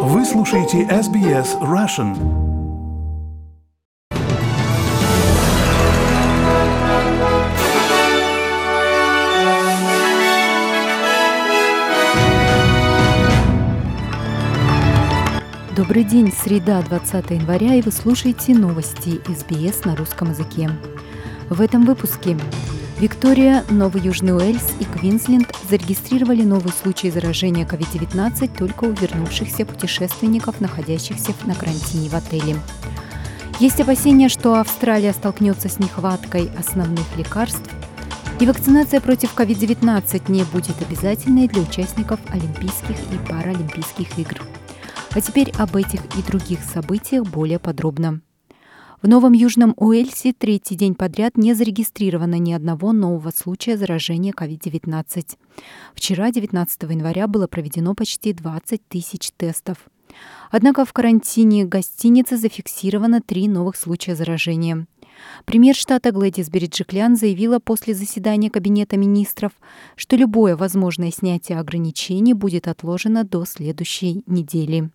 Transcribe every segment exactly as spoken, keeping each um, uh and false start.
Вы слушаете эс би эс Russian. Добрый день, среда, двадцатое января, и вы слушаете новости эс би эс на русском языке. В этом выпуске Виктория, Новый Южный Уэльс и Квинсленд зарегистрировали новые случаи заражения ковид девятнадцать только у вернувшихся путешественников, находящихся на карантине в отеле. Есть опасения, что Австралия столкнется с нехваткой основных лекарств, и вакцинация против ковид девятнадцать не будет обязательной для участников Олимпийских и Паралимпийских игр. А теперь об этих и других событиях более подробно. В Новом Южном Уэльсе третий день подряд не зарегистрировано ни одного нового случая заражения ковид девятнадцать. Вчера, девятнадцатого января, было проведено почти двадцать тысяч тестов. Однако в карантине гостиницы зафиксировано три новых случая заражения. Премьер штата Глэдис Береджиклян заявила после заседания Кабинета министров, что любое возможное снятие ограничений будет отложено до следующей недели.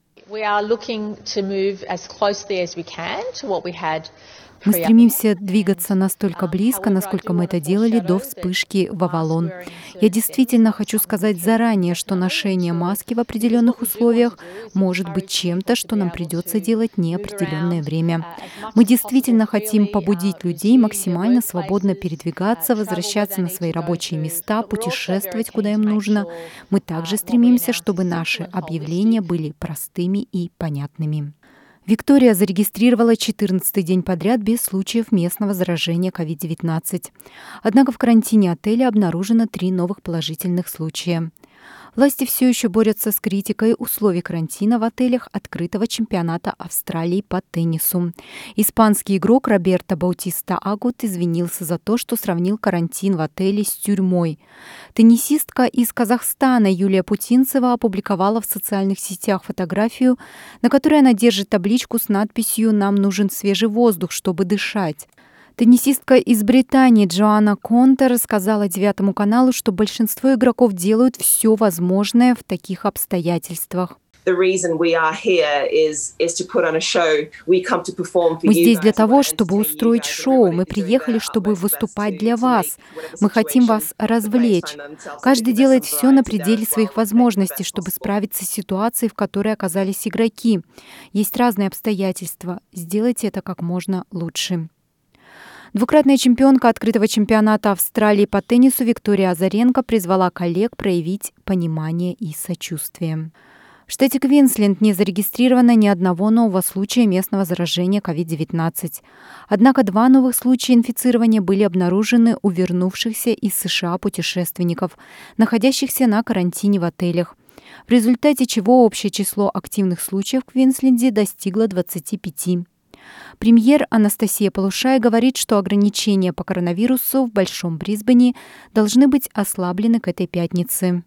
Мы стремимся двигаться настолько близко, насколько мы это делали до вспышки в Авалон. Я действительно хочу сказать заранее, что ношение маски в определенных условиях может быть чем-то, что нам придется делать неопределенное время. Мы действительно хотим побудить людей максимально свободно передвигаться, возвращаться на свои рабочие места, путешествовать, куда им нужно. Мы также стремимся, чтобы наши объявления были простыми и понятными. Виктория зарегистрировала четырнадцатый день подряд без случаев местного заражения ковид девятнадцать. Однако в карантине отеля обнаружено три новых положительных случая. Власти все еще борются с критикой условий карантина в отелях открытого чемпионата Австралии по теннису. Испанский игрок Роберто Баутиста Агут извинился за то, что сравнил карантин в отеле с тюрьмой. Теннисистка из Казахстана Юлия Путинцева опубликовала в социальных сетях фотографию, на которой она держит табличку с надписью «Нам нужен свежий воздух, чтобы дышать». Теннисистка из Британии Джоанна Конте рассказала Девятому каналу, что большинство игроков делают все возможное в таких обстоятельствах. Мы здесь для того, чтобы устроить шоу. Мы приехали, чтобы выступать для вас. Мы хотим вас развлечь. Каждый делает все на пределе своих возможностей, чтобы справиться с ситуацией, в которой оказались игроки. Есть разные обстоятельства. Сделайте это как можно лучше. Двукратная чемпионка открытого чемпионата Австралии по теннису Виктория Азаренко призвала коллег проявить понимание и сочувствие. В штате Квинсленд не зарегистрировано ни одного нового случая местного заражения ковид девятнадцать. Однако два новых случая инфицирования были обнаружены у вернувшихся из США путешественников, находящихся на карантине в отелях, в результате чего общее число активных случаев в Квинсленде достигло двадцати пяти. Премьер Анастасия Полушай говорит, что ограничения по коронавирусу в Большом Брисбене должны быть ослаблены к этой пятнице.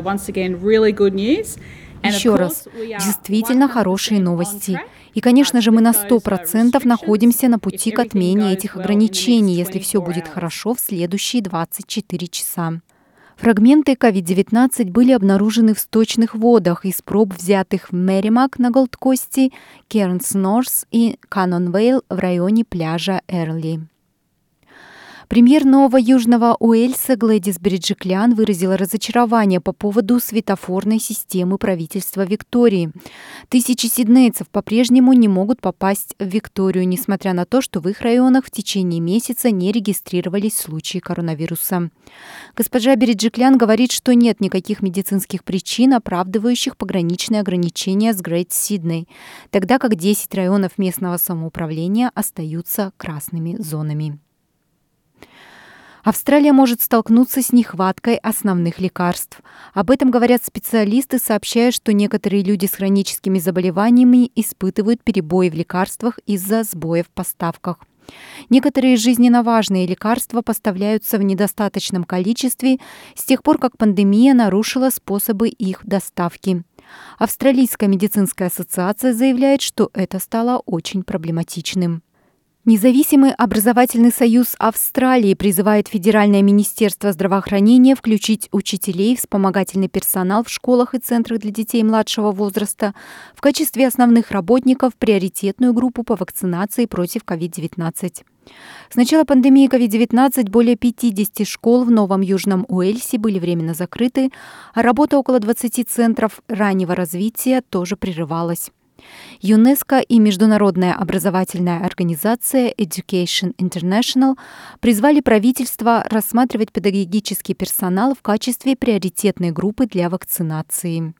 Еще раз, действительно хорошие новости. И, конечно же, мы на сто процентов находимся на пути к отмене этих ограничений, если все будет хорошо в следующие двадцать четыре часа. Фрагменты ковид девятнадцать были обнаружены в сточных водах из проб, взятых в Мерримак на Голд-Косте, Кернс Норс и Каннонвейл в районе пляжа Эрли. Премьер Нового Южного Уэльса Глэдис Береджиклян выразила разочарование по поводу светофорной системы правительства Виктории. Тысячи сиднейцев по-прежнему не могут попасть в Викторию, несмотря на то, что в их районах в течение месяца не регистрировались случаи коронавируса. Госпожа Береджиклян говорит, что нет никаких медицинских причин, оправдывающих пограничные ограничения с Грейт Сидней, тогда как десять районов местного самоуправления остаются красными зонами. Австралия может столкнуться с нехваткой основных лекарств. Об этом говорят специалисты, сообщая, что некоторые люди с хроническими заболеваниями испытывают перебои в лекарствах из-за сбоев в поставках. Некоторые жизненно важные лекарства поставляются в недостаточном количестве с тех пор, как пандемия нарушила способы их доставки. Австралийская медицинская ассоциация заявляет, что это стало очень проблематичным. Независимый образовательный союз Австралии призывает Федеральное министерство здравоохранения включить учителей, вспомогательный персонал в школах и центрах для детей младшего возраста в качестве основных работников в приоритетную группу по вакцинации против ковид девятнадцать. С начала пандемии ковид девятнадцать более пятидесяти школ в Новом Южном Уэльсе были временно закрыты, а работа около двадцати центров раннего развития тоже прерывалась. ЮНЕСКО и международная образовательная организация Education International призвали правительство рассматривать педагогический персонал в качестве приоритетной группы для вакцинации.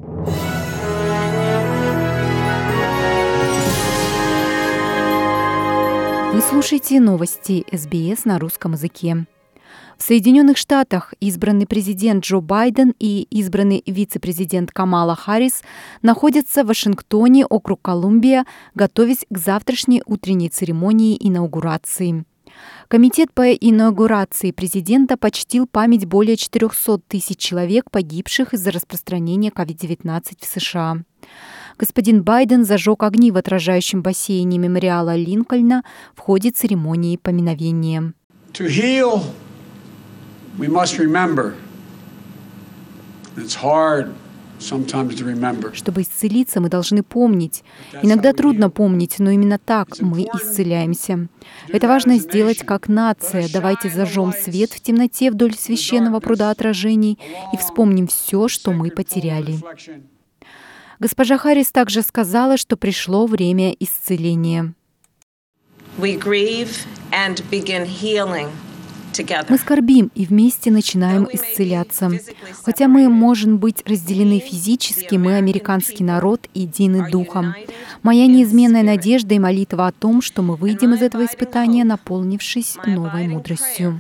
Вы слушаете новости эс би эс на русском языке. В Соединенных Штатах избранный президент Джо Байден и избранный вице-президент Камала Харрис находятся в Вашингтоне, округ Колумбия, готовясь к завтрашней утренней церемонии инаугурации. Комитет по инаугурации президента почтил память более четырехсот тысяч человек, погибших из-за распространения ковид девятнадцать в США. Господин Байден зажег огни в отражающем бассейне мемориала Линкольна в ходе церемонии поминовения. We must remember. It's hard sometimes to remember. Чтобы исцелиться, мы должны помнить. Иногда трудно помнить, но именно так мы исцеляемся. Это важно сделать как нация. Давайте зажжем свет в темноте вдоль священного пруда отражений и вспомним все, что мы потеряли. Госпожа Харрис также сказала, что пришло время исцеления. We grieve and begin healing. Мы скорбим и вместе начинаем исцеляться. Хотя мы можем быть разделены физически, мы американский народ, едины духом. Моя неизменная надежда и молитва о том, что мы выйдем из этого испытания, наполнившись новой мудростью.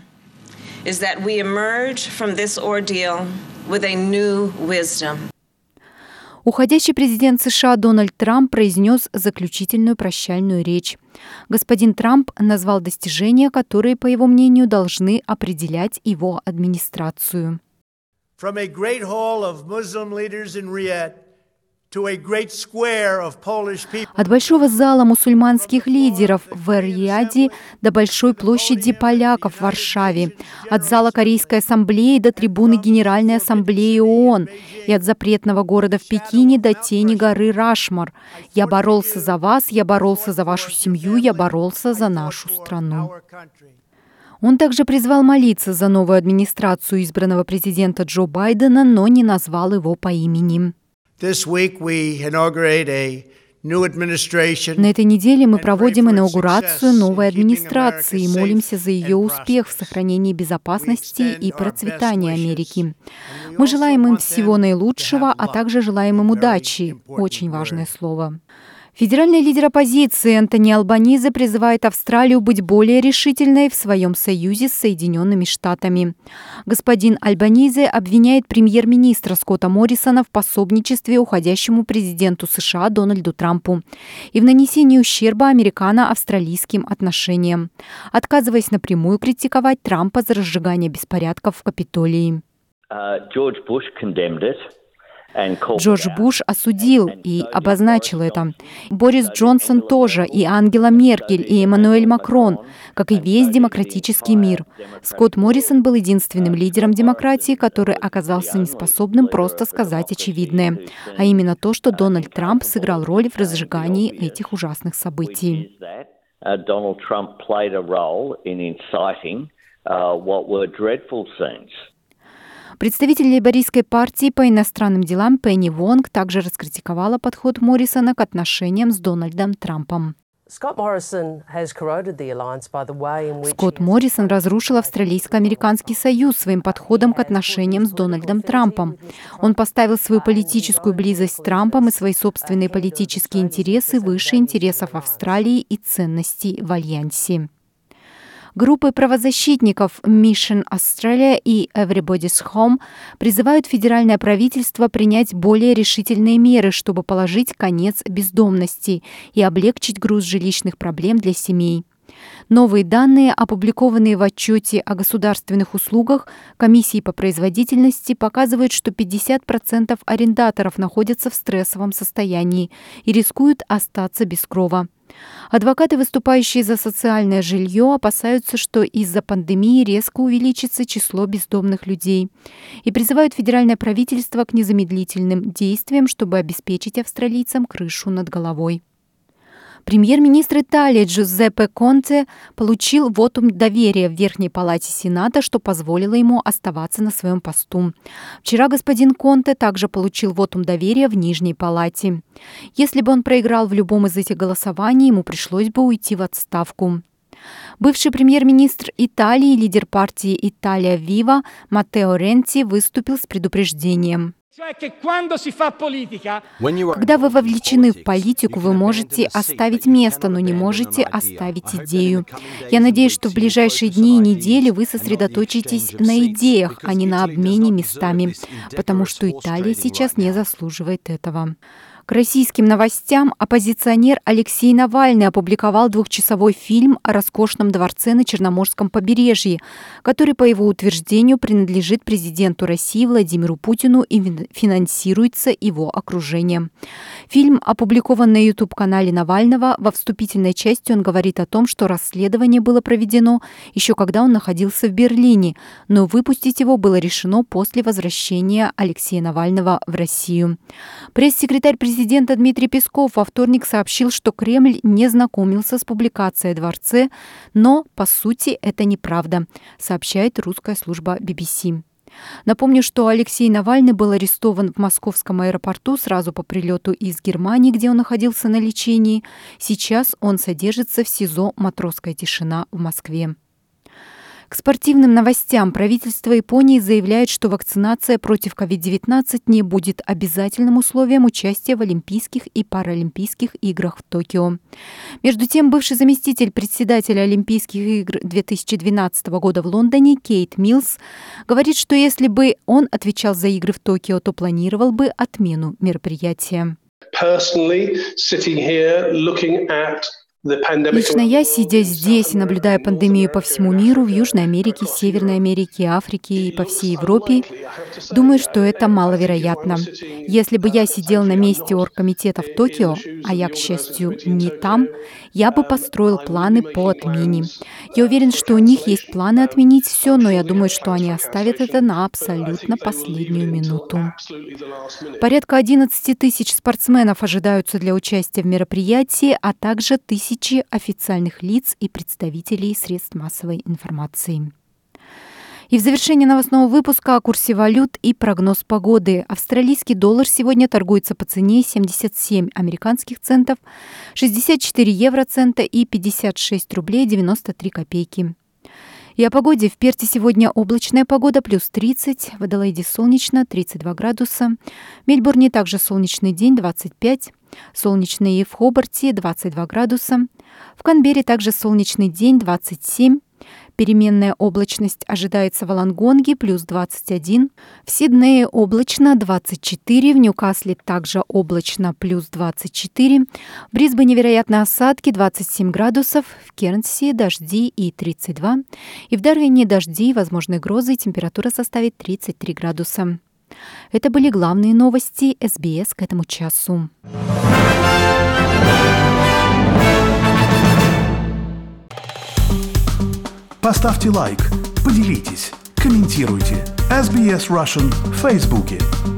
Уходящий президент США Дональд Трамп произнес заключительную прощальную речь. Господин Трамп назвал достижения, которые, по его мнению, должны определять его администрацию. От большого зала мусульманских лидеров в Эр-Рияде до большой площади поляков в Варшаве, от зала Корейской ассамблеи до трибуны Генеральной ассамблеи ООН и от запретного города в Пекине до тени горы Рашмор. Я боролся за вас, я боролся за вашу семью, я боролся за нашу страну. Он также призвал молиться за новую администрацию избранного президента Джо Байдена, но не назвал его по имени. На этой неделе мы проводим инаугурацию новой администрации и молимся за ее успех в сохранении безопасности и процветания Америки. Мы желаем им всего наилучшего, а также желаем им удачи. Очень важное слово. Федеральный лидер оппозиции Энтони Албанизе призывает Австралию быть более решительной в своем союзе с Соединенными Штатами. Господин Албанизе обвиняет премьер-министра Скотта Моррисона в пособничестве уходящему президенту США Дональду Трампу и в нанесении ущерба американо-австралийским отношениям, отказываясь напрямую критиковать Трампа за разжигание беспорядков в Капитолии. Джордж Буш condemned it. Джордж Буш осудил и обозначил это. Борис Джонсон тоже, и Ангела Меркель, и Эммануэль Макрон, как и весь демократический мир. Скотт Моррисон был единственным лидером демократии, который оказался неспособным просто сказать очевидное, а именно то, что Дональд Трамп сыграл роль в разжигании этих ужасных событий. Представитель лейбористской партии по иностранным делам Пенни Вонг также раскритиковала подход Моррисона к отношениям с Дональдом Трампом. Скотт Моррисон разрушил австралийско-американский союз своим подходом к отношениям с Дональдом Трампом. Он поставил свою политическую близость с Трампом и свои собственные политические интересы выше интересов Австралии и ценностей в Альянсе. Группы правозащитников Mission Australia и Everybody's Home призывают федеральное правительство принять более решительные меры, чтобы положить конец бездомности и облегчить груз жилищных проблем для семей. Новые данные, опубликованные в отчете о государственных услугах Комиссии по производительности, показывают, что пятьдесят процентов арендаторов находятся в стрессовом состоянии и рискуют остаться без крова. Адвокаты, выступающие за социальное жилье, опасаются, что из-за пандемии резко увеличится число бездомных людей и призывают федеральное правительство к незамедлительным действиям, чтобы обеспечить австралийцам крышу над головой. Премьер-министр Италии Джузеппе Конте получил вотум доверия в Верхней палате Сената, что позволило ему оставаться на своем посту. Вчера господин Конте также получил вотум доверия в Нижней палате. Если бы он проиграл в любом из этих голосований, ему пришлось бы уйти в отставку. Бывший премьер-министр Италии, лидер партии «Италия Вива» Маттео Ренци выступил с предупреждением. Когда вы вовлечены в политику, вы можете оставить место, но не можете оставить идею. Я надеюсь, что в ближайшие дни и недели вы сосредоточитесь на идеях, а не на обмене местами, потому что Италия сейчас не заслуживает этого. К российским новостям оппозиционер Алексей Навальный опубликовал двухчасовой фильм о роскошном дворце на Черноморском побережье, который, по его утверждению, принадлежит президенту России Владимиру Путину и финансируется его окружением. Фильм опубликован на YouTube-канале Навального. Во вступительной части он говорит о том, что расследование было проведено еще когда он находился в Берлине, но выпустить его было решено после возвращения Алексея Навального в Россию. Пресс-секретарь президента Президент Дмитрий Песков во вторник сообщил, что Кремль не знакомился с публикацией о дворце, но, по сути, это неправда, сообщает русская служба би би си. Напомню, что Алексей Навальный был арестован в московском аэропорту сразу по прилету из Германии, где он находился на лечении. Сейчас он содержится в СИЗО «Матросская тишина» в Москве. К спортивным новостям. Правительство Японии заявляет, что вакцинация против ковид девятнадцать не будет обязательным условием участия в Олимпийских и Паралимпийских играх в Токио. Между тем, бывший заместитель председателя Олимпийских игр две тысячи двенадцатого года в Лондоне Кейт Миллс говорит, что если бы он отвечал за игры в Токио, то планировал бы отмену мероприятия. Лично я, сидя здесь и наблюдая пандемию по всему миру, в Южной Америке, Северной Америке, Африке и по всей Европе, думаю, что это маловероятно. Если бы я сидел на месте оргкомитета в Токио, а я, к счастью, не там, я бы построил планы по отмене. Я уверен, что у них есть планы отменить все, но я думаю, что они оставят это на абсолютно последнюю минуту. Порядка одиннадцати тысяч спортсменов ожидаются для участия в мероприятии, а также тысячи официальных лиц и представителей средств массовой информации. И в завершение новостного выпуска о курсе валют и прогноз погоды. Австралийский доллар сегодня торгуется по цене семьдесят семь американских центов, шестьдесят четыре евроцента и пятьдесят шесть рублей девяносто три копейки. И о погоде. В Перте сегодня облачная погода, плюс тридцать, в Аделаиде солнечно, тридцать два градуса, в Мельбурне также солнечный день, двадцать пять, солнечный и в Хобарте, двадцать два градуса, в Канберре также солнечный день, двадцать семь, переменная облачность ожидается в Волонгонге, плюс двадцать один, в Сиднее облачно, двадцать четыре, в Ньюкасле также облачно, плюс двадцать четыре, в Брисбене вероятно осадки, двадцать семь градусов, в Кернсе дожди и тридцать два, и в Дарвине дожди и возможны грозы, температура составит тридцать три градуса. Это были главные новости эс би эс к этому часу. Поставьте лайк, поделитесь, комментируйте. эс би эс Russian в Фейсбуке.